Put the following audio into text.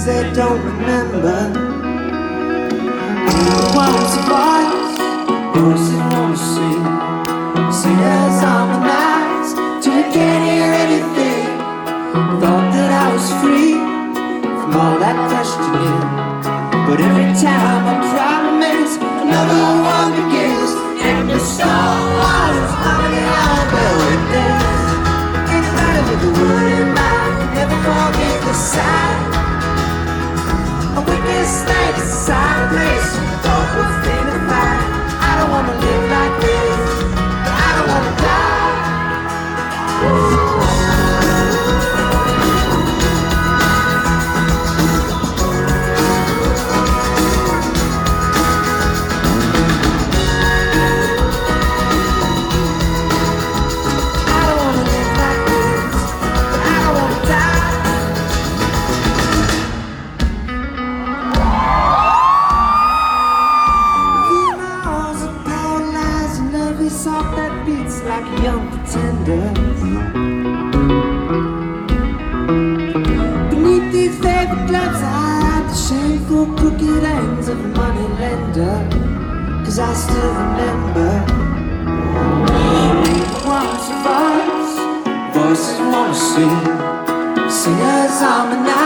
they don't remember. Once a voice, voices wanna sing. Singers on the nights till you can't hear anything. Thought that I was free from all that questioning, but every time a problem ends, another one begins. And the stars knocking on the windows. Anybody with a word in mind can never forget the sight. A wicked snake, a silent place, thought was dignified. I don't wanna live like this, I don't wanna die. Soft that beats like young pretenders. Beneath these velvet gloves I hide the shameful crooked ends of a money lender. Cause I still remember once a voice, voices wanna sing. Singers on the night